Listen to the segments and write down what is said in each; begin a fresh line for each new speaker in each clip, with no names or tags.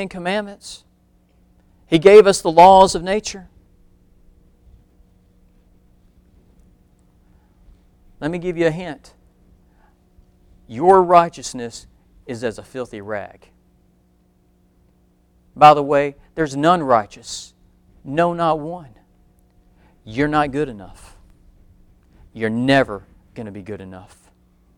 Ten Commandments. He gave us the laws of nature. Let me give you a hint. Your righteousness is as a filthy rag. By the way, there's none righteous. No, not one. You're not good enough. You're never going to be good enough.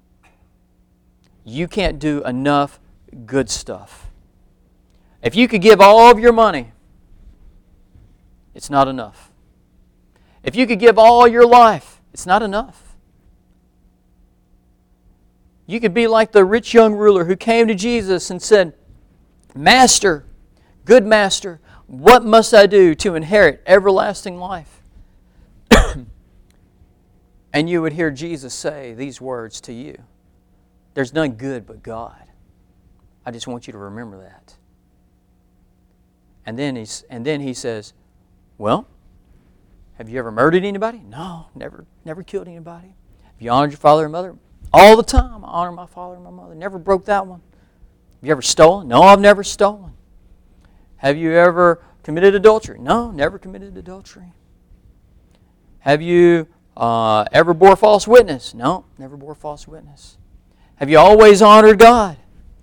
You can't do enough good stuff. If you could give all of your money, it's not enough. If you could give all your life, it's not enough. You could be like the rich young ruler who came to Jesus and said, Master, good Master, what must I do to inherit everlasting life? And you would hear Jesus say these words to you. There's none good but God. I just want you to remember that. And then he says, well, have you ever murdered anybody? No, never killed anybody. Have you honored your father and mother? All the time I honor my father and my mother. Never broke that one. Have you ever stolen? No, I've never stolen. Have you ever committed adultery? No, never committed adultery. Have you ever bore false witness? No, never bore false witness. Have you always honored God?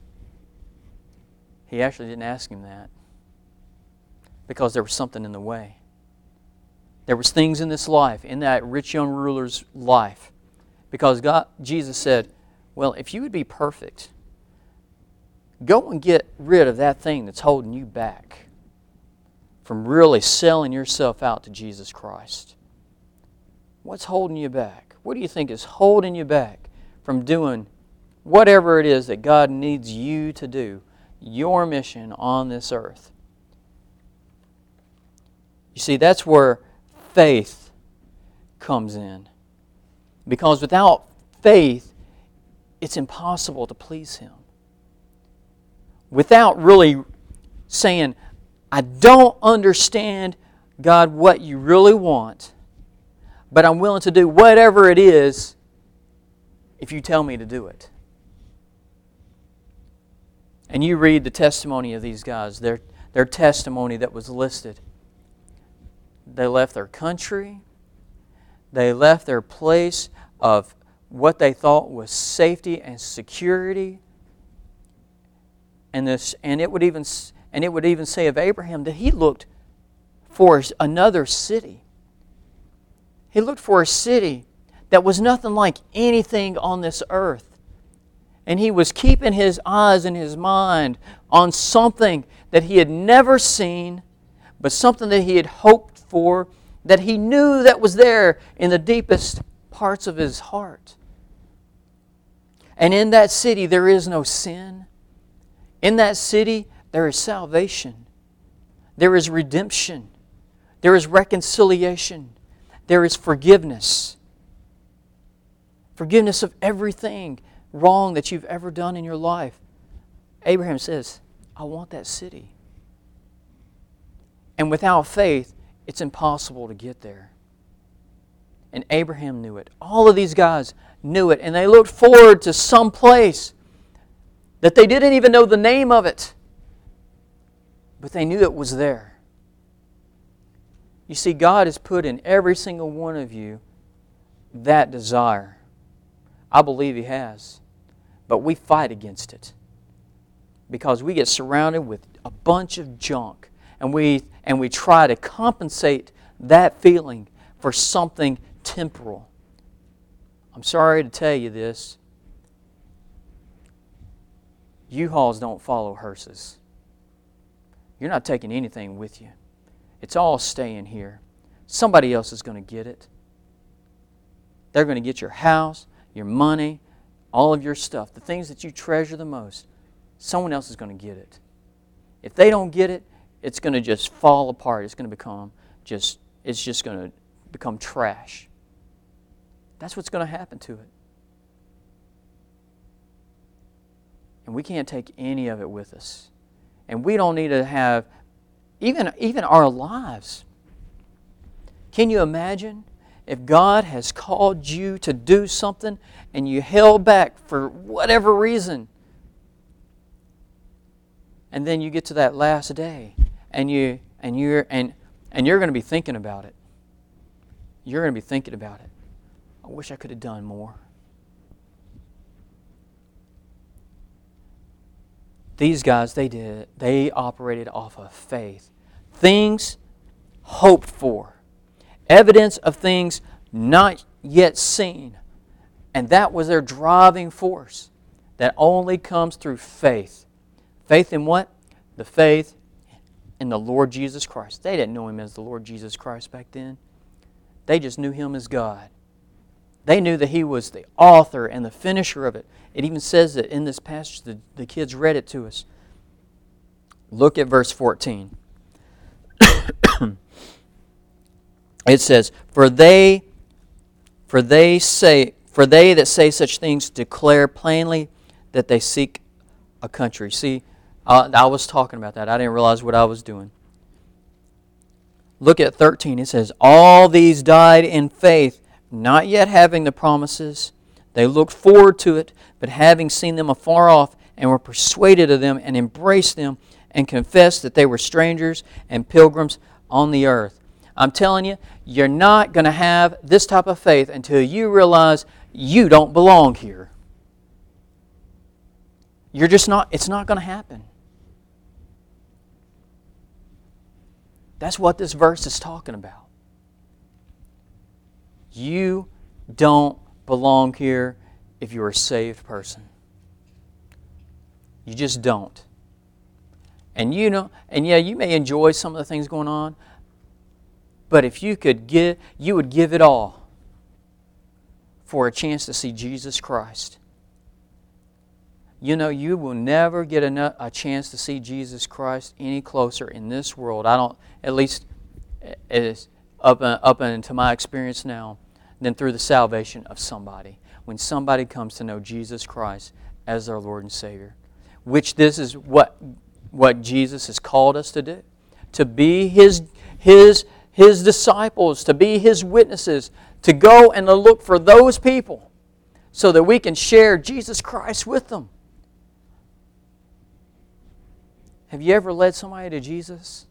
He actually didn't ask him that because there was something in the way. There was things in this life, in that rich young ruler's life, because Jesus said, well, if you would be perfect, go and get rid of that thing that's holding you back from really selling yourself out to Jesus Christ. What's holding you back? What do you think is holding you back from doing whatever it is that God needs you to do, your mission on this earth? You see, that's where faith comes in. Because without faith, it's impossible to please Him. Without really saying, I don't understand, God, what you really want, but I'm willing to do whatever it is if you tell me to do it. And you read the testimony of these guys, their testimony that was listed. They left their country. They left their place of what they thought was safety and security. And it would even say of Abraham that he looked for another city. He looked for a city that was nothing like anything on this earth. And he was keeping his eyes and his mind on something that he had never seen, but something that he had hoped for, that he knew that was there in the deepest parts of his heart. And in that city there is no sin. In that city there is salvation. There is redemption. There is reconciliation. There is forgiveness. Forgiveness of everything wrong that you've ever done in your life. Abraham says, I want that city. And without faith, it's impossible to get there. And Abraham knew it. All of these guys knew it. And they looked forward to some place that they didn't even know the name of it. But they knew it was there. You see, God has put in every single one of you that desire. I believe He has. But we fight against it. Because we get surrounded with a bunch of junk. And we try to compensate that feeling for something temporal. I'm sorry to tell you this. U-Hauls don't follow hearses. You're not taking anything with you. It's all staying here. Somebody else is going to get it. They're going to get your house, your money, all of your stuff, the things that you treasure the most. Someone else is going to get it. If they don't get it, it's going to just fall apart. It's going to become it's going to become trash. That's what's going to happen to it. And we can't take any of it with us. And we don't need to have even our lives. Can you imagine if God has called you to do something and you held back for whatever reason? And then you get to that last day, and you're going to be thinking about it. You're going to be thinking about it. I wish I could have done more. These guys, they operated off of faith. Things hoped for. Evidence of things not yet seen. And that was their driving force. That only comes through faith. Faith in what? The faith in the Lord Jesus Christ. They didn't know Him as the Lord Jesus Christ back then. They just knew Him as God. They knew that He was the author and the finisher of it. It even says that in this passage, the kids read it to us. Look at verse 14. It says, For they that say such things declare plainly that they seek a country. See, I was talking about that. I didn't realize what I was doing. Look at 13. It says, All these died in faith, not yet having the promises. They looked forward to it, but having seen them afar off, and were persuaded of them, and embraced them, and confessed that they were strangers and pilgrims on the earth. I'm telling you, you're not going to have this type of faith until you realize you don't belong here. You're just not, it's not going to happen. That's what this verse is talking about. You don't belong here if you're a saved person. You just don't. And you may enjoy some of the things going on, but if you could you would give it all for a chance to see Jesus Christ. You know, you will never get a chance to see Jesus Christ any closer in this world. At least it is up into my experience now, than through the salvation of somebody. When somebody comes to know Jesus Christ as their Lord and Savior. Which this is what Jesus has called us to do. To be His disciples, to be His witnesses, to go and to look for those people so that we can share Jesus Christ with them. Have you ever led somebody to Jesus?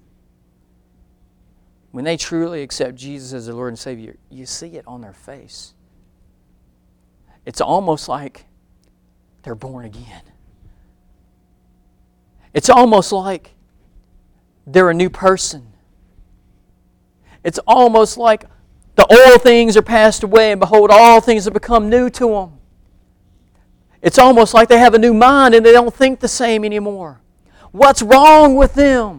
When they truly accept Jesus as their Lord and Savior, you see it on their face. It's almost like they're born again. It's almost like they're a new person. It's almost like the old things are passed away and behold, all things have become new to them. It's almost like they have a new mind and they don't think the same anymore. What's wrong with them?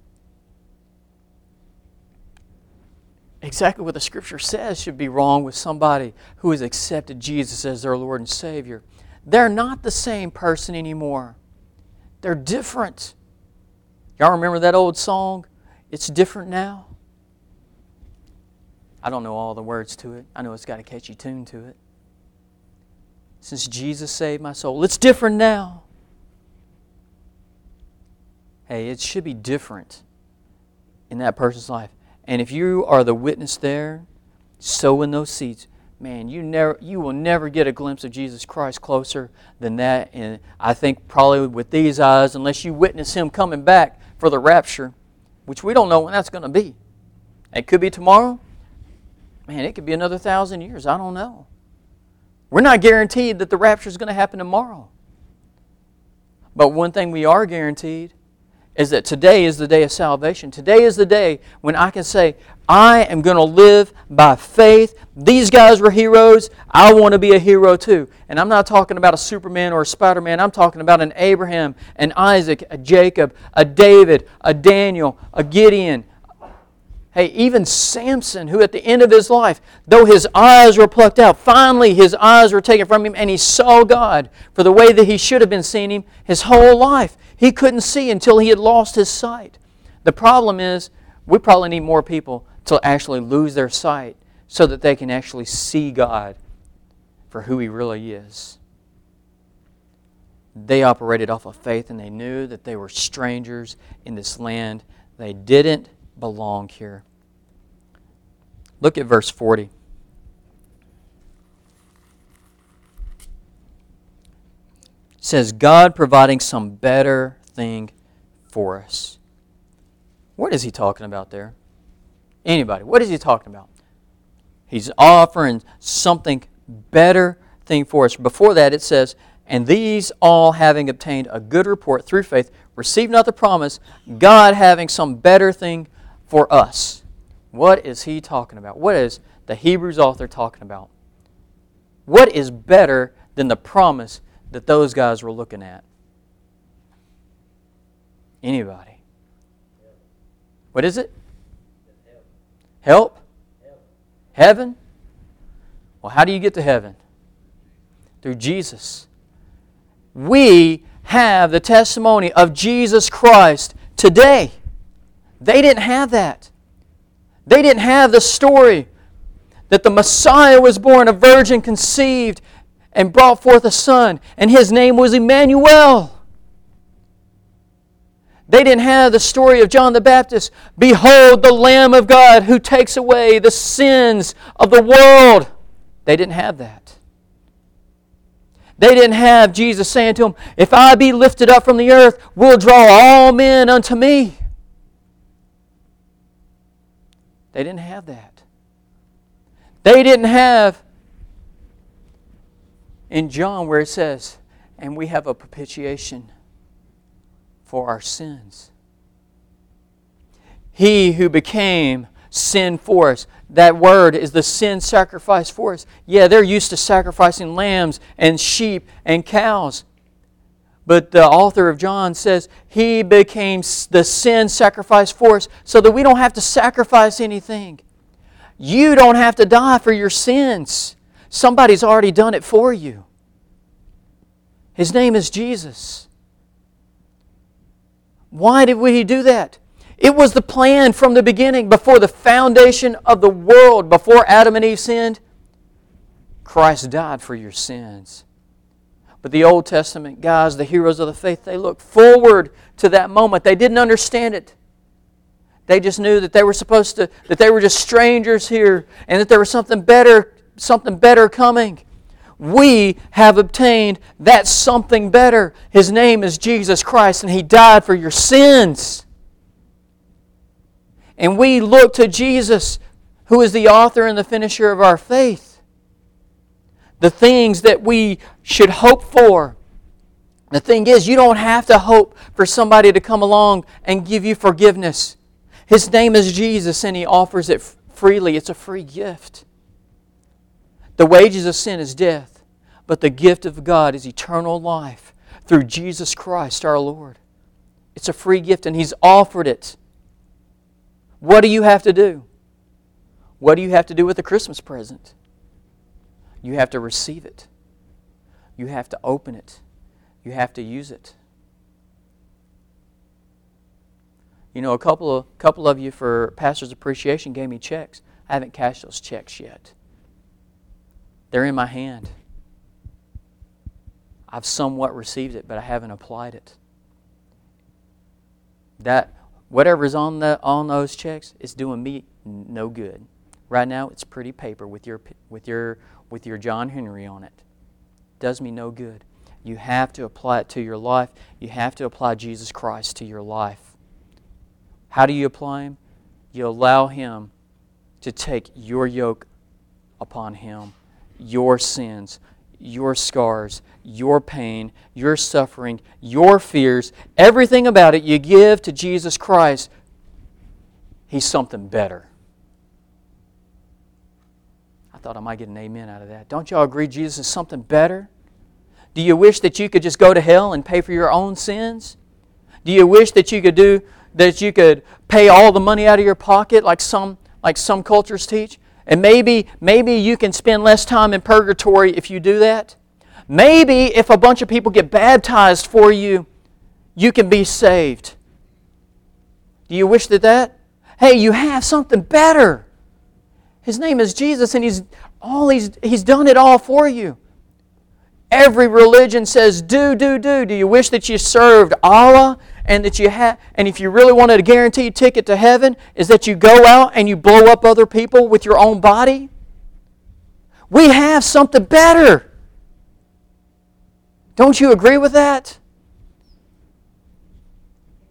Exactly what the Scripture says should be wrong with somebody who has accepted Jesus as their Lord and Savior. They're not the same person anymore. They're different. Y'all remember that old song, It's Different Now? I don't know all the words to it. I know it's got a catchy tune to it. Since Jesus saved my soul, it's different now. Hey, it should be different in that person's life. And if you are the witness there, sow in those seeds, man, you will never get a glimpse of Jesus Christ closer than that. And I think probably with these eyes, unless you witness Him coming back for the rapture, which we don't know when that's going to be. It could be tomorrow. Man, it could be another 1,000 years. I don't know. We're not guaranteed that the rapture is going to happen tomorrow. But one thing we are guaranteed is that today is the day of salvation. Today is the day when I can say, I am going to live by faith. These guys were heroes. I want to be a hero too. And I'm not talking about a Superman or a Spider-Man. I'm talking about an Abraham, an Isaac, a Jacob, a David, a Daniel, a Gideon. Hey, even Samson, who at the end of his life, though his eyes were plucked out, finally his eyes were taken from him and he saw God for the way that he should have been seeing Him his whole life. He couldn't see until he had lost his sight. The problem is, we probably need more people to actually lose their sight so that they can actually see God for who He really is. They operated off of faith and they knew that they were strangers in this land. They didn't belong here. Look at verse 40. It says, God providing some better thing for us. What is he talking about there? Anybody, what is he talking about? He's offering something better thing for us. Before that it says, and these all having obtained a good report through faith, receive not the promise, God having some better thing for us. What is he talking about? What is the Hebrews author talking about? What is better than the promise that those guys were looking at? Anybody? What is it? Help? Heaven? Well, how do you get to heaven? Through Jesus. We have the testimony of Jesus Christ today. They didn't have that. They didn't have the story that the Messiah was born, a virgin conceived, and brought forth a son, and His name was Emmanuel. They didn't have the story of John the Baptist. Behold the Lamb of God who takes away the sins of the world. They didn't have that. They didn't have Jesus saying to them, if I be lifted up from the earth, will draw all men unto me. They didn't have that. They didn't have in John where it says, and we have a propitiation for our sins. He who became sin for us. That word is the sin sacrifice for us. Yeah, they're used to sacrificing lambs and sheep and cows. But the author of John says He became the sin sacrifice for us so that we don't have to sacrifice anything. You don't have to die for your sins. Somebody's already done it for you. His name is Jesus. Why did He do that? It was the plan from the beginning, before the foundation of the world, before Adam and Eve sinned. Christ died for your sins. But the Old Testament guys, the heroes of the faith, they looked forward to that moment. They didn't understand it. They just knew that they were that they were just strangers here, and that there was something better coming. We have obtained that something better. His name is Jesus Christ, and He died for your sins. And we look to Jesus, who is the author and the finisher of our faith. The things that we should hope for. The thing is, you don't have to hope for somebody to come along and give you forgiveness. His name is Jesus, and He offers it freely. It's a free gift. The wages of sin is death, but the gift of God is eternal life through Jesus Christ our Lord. It's a free gift, and He's offered it. What do you have to do? What do you have to do with a Christmas present? You have to receive it. You have to open it. You have to use it. You know, a couple of you for Pastor's Appreciation gave me checks. I haven't cashed those checks yet. They're in my hand. I've somewhat received it, but I haven't applied it. That whatever's on those checks is doing me no good. Right now, it's pretty paper with your John Henry on it. Does me no good. You have to apply it to your life. You have to apply Jesus Christ to your life. How do you apply Him? You allow Him to take your yoke upon Him, your sins, your scars, your pain, your suffering, your fears, everything about it you give to Jesus Christ. He's something better. I thought I might get an amen out of that. Don't y'all agree Jesus is something better? Do you wish that you could just go to hell and pay for your own sins? Do you wish that you could pay all the money out of your pocket like some cultures teach? And maybe you can spend less time in purgatory if you do that. Maybe if a bunch of people get baptized for you, you can be saved. Do you wish that? Hey, you have something better. His name is Jesus, and He's done it all for you. Every religion says, do. Do you wish that you served Allah and that and if you really wanted a guaranteed ticket to heaven, is that you go out and you blow up other people with your own body? We have something better. Don't you agree with that?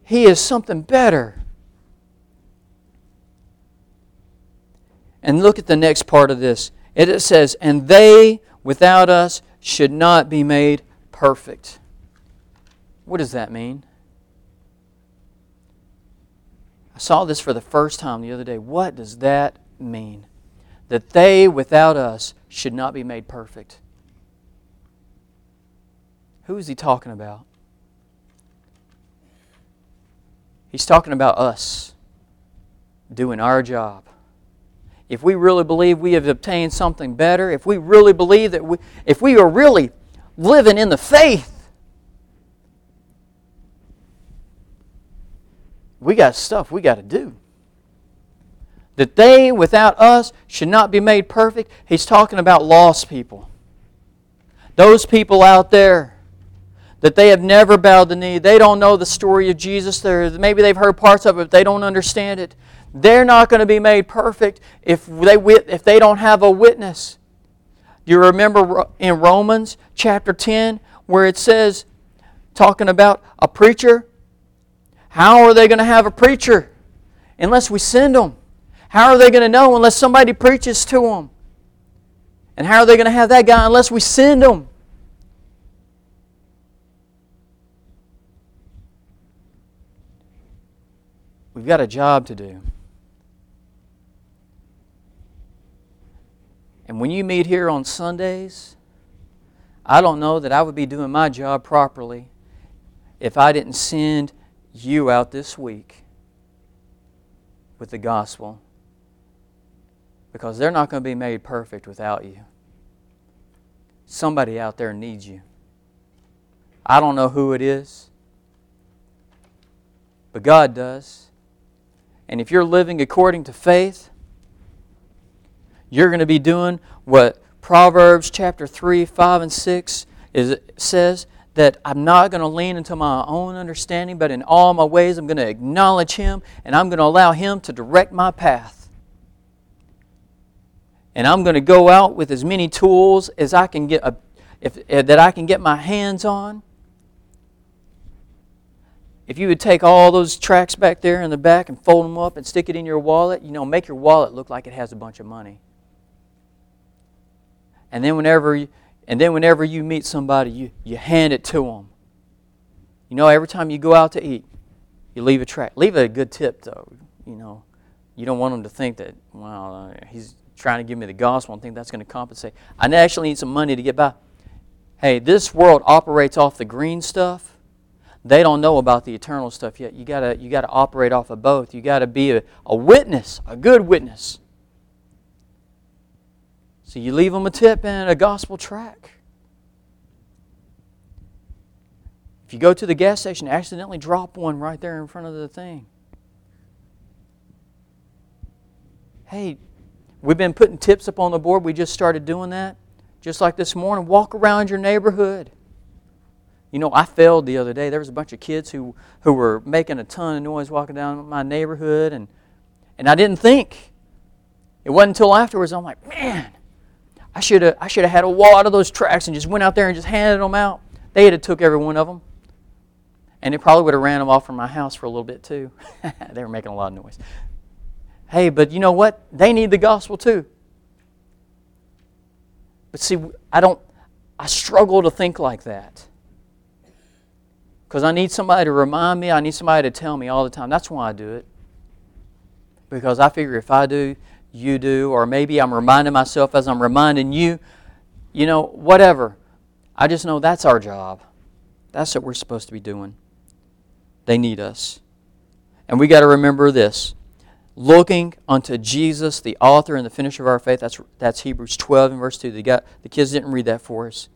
He is something better. And look at the next part of this. It says, and they without us should not be made perfect. What does that mean? I saw this for the first time the other day. What does that mean? That they without us should not be made perfect. Who is he talking about? He's talking about us doing our job. If we really believe we have obtained something better, if we really believe that if we are really living in the faith, we got stuff we got to do. That they without us should not be made perfect. He's talking about lost people. Those people out there that they have never bowed the knee. They don't know the story of Jesus. Maybe they've heard parts of it, but they don't understand it. They're not going to be made perfect if they don't have a witness. Do you remember in Romans chapter 10 where it says, talking about a preacher? How are they going to have a preacher unless we send them? How are they going to know unless somebody preaches to them? And how are they going to have that guy unless we send them? We've got a job to do. And when you meet here on Sundays, I don't know that I would be doing my job properly if I didn't send you out this week with the gospel, because they're not going to be made perfect without you. Somebody out there needs you. I don't know who it is, but God does. And if you're living according to faith, you're going to be doing what Proverbs chapter 3, 5, and 6 says, that I'm not going to lean into my own understanding, but in all my ways I'm going to acknowledge Him, and I'm going to allow Him to direct my path. And I'm going to go out with as many tools as I can get, that I can get my hands on. If you would take all those tracts back there in the back and fold them up and stick it in your wallet, make your wallet look like it has a bunch of money. And then whenever you meet somebody, you hand it to them. Every time you go out to eat, you leave a tract. Leave a good tip, though. You don't want them to think that, well, he's trying to give me the gospel and think that's going to compensate. I actually need some money to get by. Hey, this world operates off the green stuff. They don't know about the eternal stuff yet. You gotta operate off of both. You got to be a witness, a good witness. So you leave them a tip and a gospel tract. If you go to the gas station, accidentally drop one right there in front of the thing. Hey, we've been putting tips up on the board. We just started doing that. Just like this morning, walk around your neighborhood. I failed the other day. There was a bunch of kids who were making a ton of noise walking down my neighborhood, and I didn't think. It wasn't until afterwards I'm like, man, I should have had a wad of those tracts and just went out there and just handed them out. They had took every one of them, and it probably would have ran them off from my house for a little bit too. They were making a lot of noise. Hey, but you know what? They need the gospel too. But see, I struggle to think like that. Because I need somebody to remind me, I need somebody to tell me all the time. That's why I do it. Because I figure if I do, you do, or maybe I'm reminding myself as I'm reminding you, whatever. I just know that's our job. That's what we're supposed to be doing. They need us. And we got to remember this. Looking unto Jesus, the author and the finisher of our faith. That's Hebrews 12 and verse 2. The kids didn't read that for us.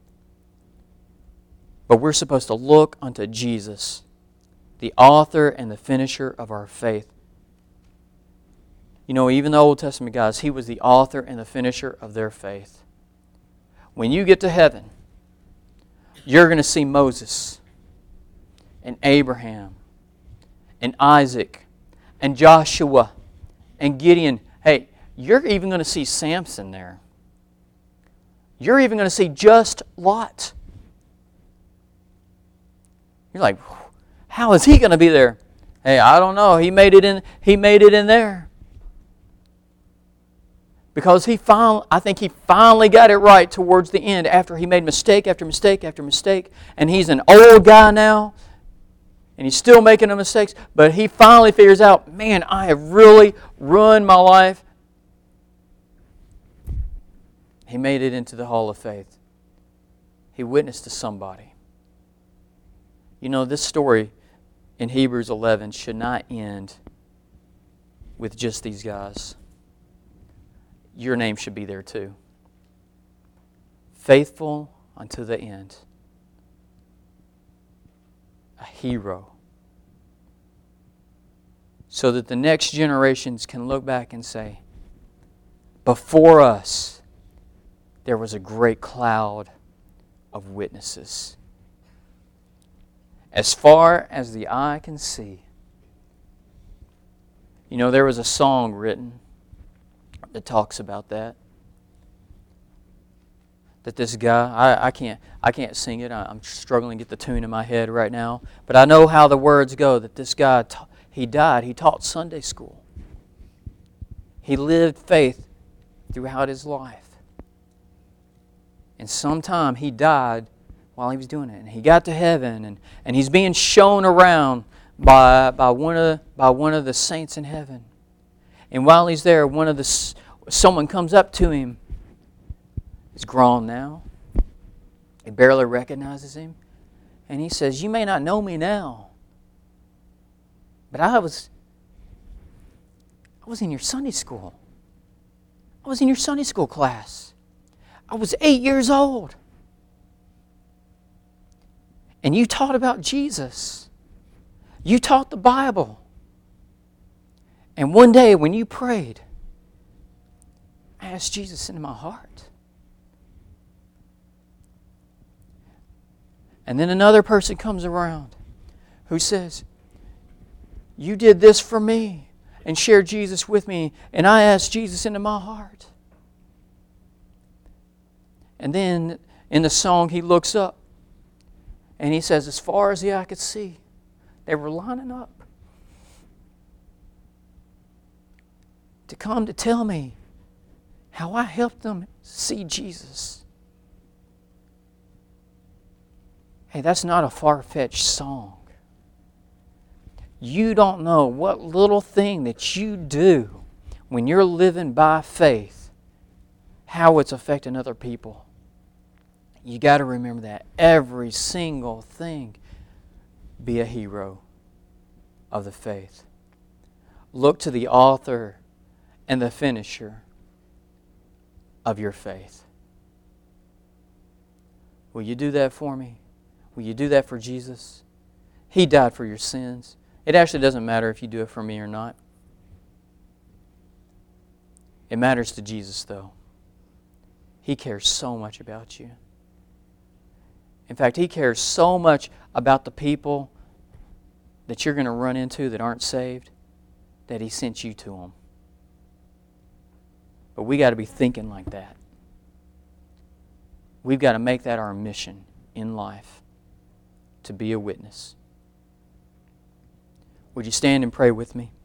But we're supposed to look unto Jesus, the author and the finisher of our faith. Even the Old Testament guys, He was the author and the finisher of their faith. When you get to heaven, you're going to see Moses and Abraham and Isaac and Joshua and Gideon. Hey, you're even going to see Samson there. You're even going to see just Lot. You're like, How is he going to be there? Hey, I don't know. He made it in there. Because I think he finally got it right towards the end after he made mistake after mistake after mistake. And he's an old guy now. And he's still making the mistakes. But he finally figures out, man, I have really ruined my life. He made it into the Hall of Faith. He witnessed to somebody. You know, this story in Hebrews 11 should not end with just these guys. Your name should be there too. Faithful unto the end. A hero. So that the next generations can look back and say, before us, there was a great cloud of witnesses. As far as the eye can see. You know, there was a song written that talks about that. That this guy, I can't sing it. I'm struggling to get the tune in my head right now. But I know how the words go. That this guy, he died. He taught Sunday school. He lived faith throughout his life. And sometime he died while he was doing it. And he got to heaven, and he's being shown around by one of the saints in heaven. And while he's there, someone comes up to him. He's grown now. He barely recognizes him. And he says, "You may not know me now, but I was in your Sunday school. I was in your Sunday school class. I was 8 years old. And you taught about Jesus. You taught the Bible. And one day when you prayed, I asked Jesus into my heart." And then another person comes around who says, "You did this for me and shared Jesus with me, and I asked Jesus into my heart." And then in the song he looks up and he says, as far as the eye could see, they were lining up to come to tell me how I helped them see Jesus. Hey, that's not a far-fetched song. You don't know what little thing that you do when you're living by faith, how it's affecting other people. You got to remember that. Every single thing. Be a hero of the faith. Look to the author and the finisher of your faith. Will you do that for me? Will you do that for Jesus? He died for your sins. It actually doesn't matter if you do it for me or not. It matters to Jesus, though. He cares so much about you. In fact, He cares so much about the people that you're going to run into that aren't saved that He sent you to them. But we got to be thinking like that. We've got to make that our mission in life, to be a witness. Would you stand and pray with me?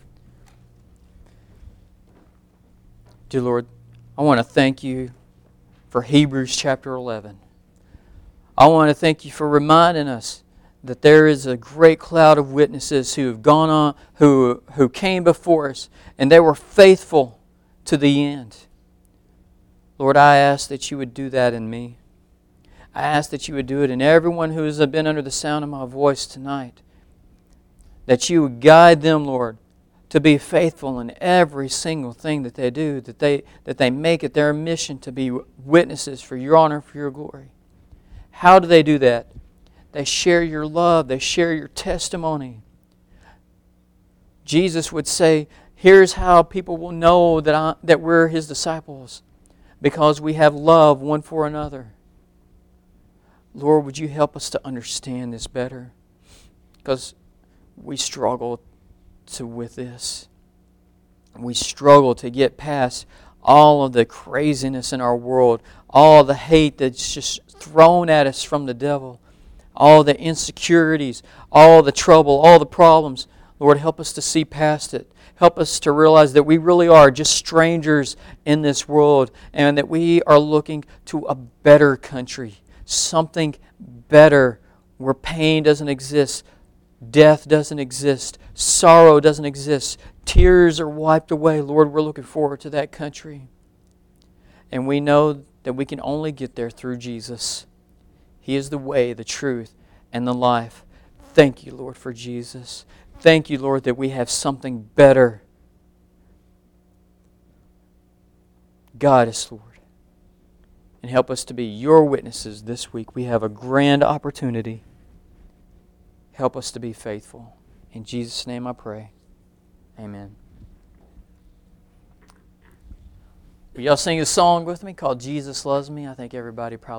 Dear Lord, I want to thank You for Hebrews chapter 11. I want to thank You for reminding us that there is a great cloud of witnesses who have gone on, who came before us, and they were faithful to the end. Lord, I ask that You would do that in me. I ask that You would do it in everyone who has been under the sound of my voice tonight. That You would guide them, Lord, to be faithful in every single thing that they do, that they make it their mission to be witnesses for Your honor, for Your glory. How do they do that? They share Your love. They share Your testimony. Jesus would say, here's how people will know that we're His disciples, because we have love one for another. Lord, would You help us to understand this better? Because we struggle with this. We struggle to get past all of the craziness in our world, all the hate that's just thrown at us from the devil. all the insecurities, all the trouble, all the problems. Lord, help us to see past it. Help us to realize that we really are just strangers in this world and that we are looking to a better country, something better where pain doesn't exist, death doesn't exist, sorrow doesn't exist, tears are wiped away. Lord, we're looking forward to that country. And we know that we can only get there through Jesus. He is the way, the truth, and the life. Thank you, Lord, for Jesus. Thank you, Lord, that we have something better. Guide us, Lord, and help us to be your witnesses this week. We have a grand opportunity. Help us to be faithful. In Jesus' name I pray. Amen. Will y'all sing a song with me called Jesus Loves Me? I think everybody probably